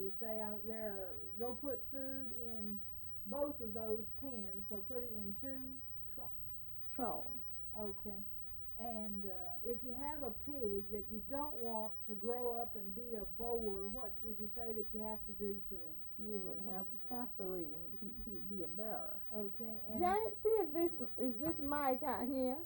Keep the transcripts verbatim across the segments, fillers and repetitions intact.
Do you say uh, there, go put food in both of those pens, so put it in two tr- troughs. Okay. And uh, if you have a pig that you don't want to grow up and be a boar, what would you say that you have to do to him? You would have to castrate him. He, he'd be a bearer. Okay. And Janet, see if this is this mic out here.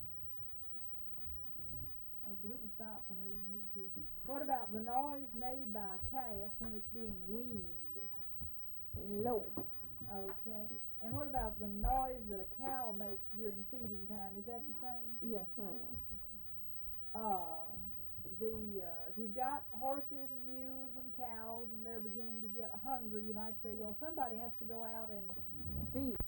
okay, we can stop whenever you need to. What about the noise made by a calf when it's being weaned? Low. Okay. And what about the noise that a cow makes during feeding time? Is that the same? Yes, ma'am. Uh, the uh, if you've got horses and mules and cows and they're beginning to get hungry, you might say, well, somebody has to go out and Feed.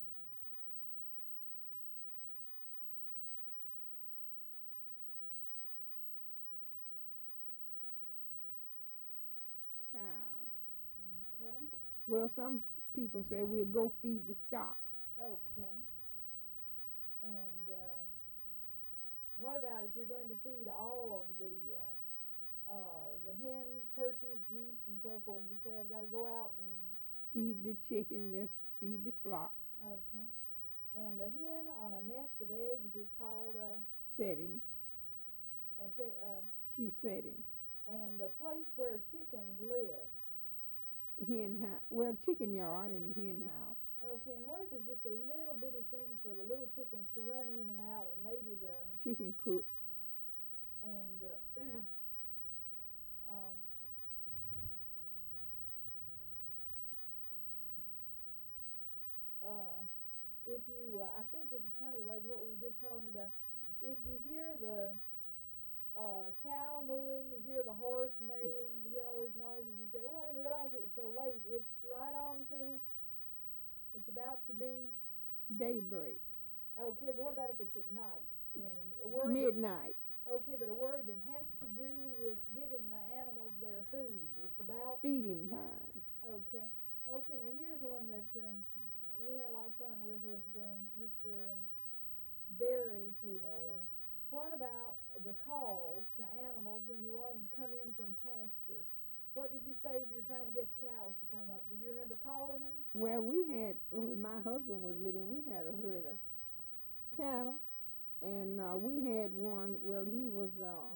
Cows. Okay. Well, some people say we'll go feed the stock. Okay. And uh, what about if you're going to feed all of the uh, uh, the hens, turkeys, geese, and so forth? You say I've got to go out and Feed the chicken, just feed the flock. okay. And the hen on a nest of eggs is called a, Setting. a se- uh, She's setting. and a place where chickens live. Hen house. Well, chicken yard and hen house. Okay, and what if it's just a little bitty thing for the little chickens to run in and out, and maybe the Chicken coop. and uh, um, uh, if you, uh, I think this is kind of related to what we were just talking about. If you hear the uh, cow mooing, you hear the horse neighing, you hear all these noises, you say, "Oh, I didn't realize it was so late." It's right on to. It's about to be Daybreak. okay. But what about if it's at night? Then a word. Midnight. That, okay, but a word that has to do with giving the animals their food. It's about Feeding time. okay. Okay, now here's one that um, we had a lot of fun with with uh, Mister Berryhill. Uh, what about the calls to animals when you want them to come in from pasture? What did you say if you're trying to get the cows to come up? Do you remember calling them? Well, we had, when my husband was living, we had a herd of cattle. And uh, we had one, well, he was, uh,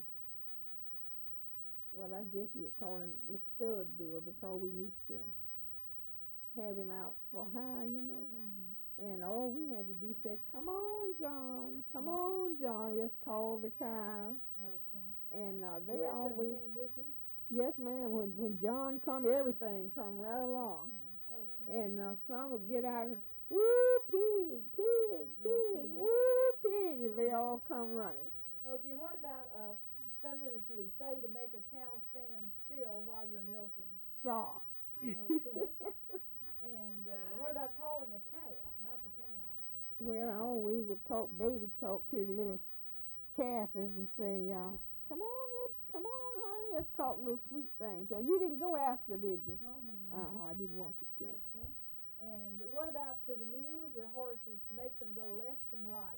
well, I guess you would call him the stud doer because we used to have him out for hire, you know. Mm-hmm. And all we had to do said, "Come on, John, come on, John." Just call the cows. Okay. And uh, they the rest always, of them came with you? yes, ma'am. When when John come, everything come right along. Okay. Okay. And uh, some would get out, woo, pig, pig, pig, Okay. woo, pig, and they all come running. Okay, what about uh, something that you would say to make a cow stand still while you're milking? Saw. Okay. And uh, what about calling a calf, not the cow? Well, I always would talk, baby talk to the little calves and say, uh, "Come on, let, come on, honey, let's talk little sweet things." Uh, you didn't go ask her, did you? No, ma'am. Uh, I didn't want you to. Okay. And what about to the mules or horses to make them go left and right?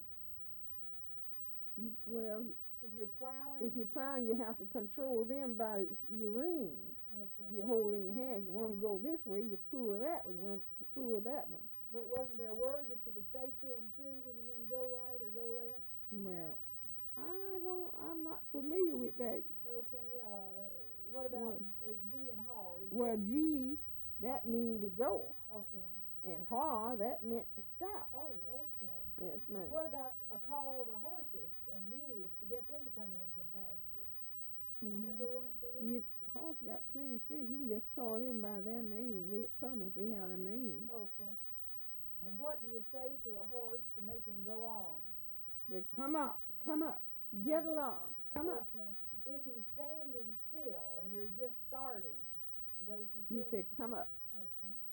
You, well, If you're plowing? if you're plowing, you have to control them by your reins. Okay. You hold in your hand. You want them to go this way, you pull that one. You want to pull that one. But wasn't there a word that you could say to them too when you mean go right or go left? Well, I don't. I'm not familiar with that. Okay. Uh, what about uh, G and haw? Did you Well, say- G, that mean to go, Okay. and ha, that meant to stop. Oh, okay. Yes, ma'am. What about a call to horses and mules to get them to come in from pasture? Remember Well, one for them? you horse got plenty of sense. You can just call them by their name. They'll come if they have a name. Okay. And what do you say to a horse to make him go on? They come up, come up, get along, come up. Okay. If he's standing still and you're just starting, is that what you You still? said come up. Okay.